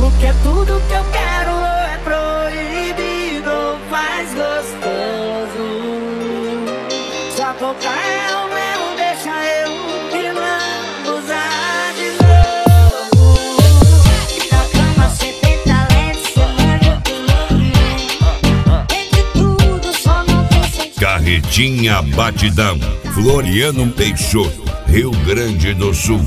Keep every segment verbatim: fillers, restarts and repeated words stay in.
que é tudo que eu quero, é proibido, faz gostoso. Só tocar é o meu, deixa eu que não usar de novo. Na cama cê tem talento, cê manja tudo. Entre tudo, só não tem sentimento. Carretinha Batidão, Floriano Peixoto, Rio Grande do Sul.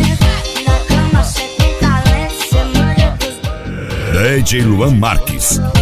D J Luan Marques,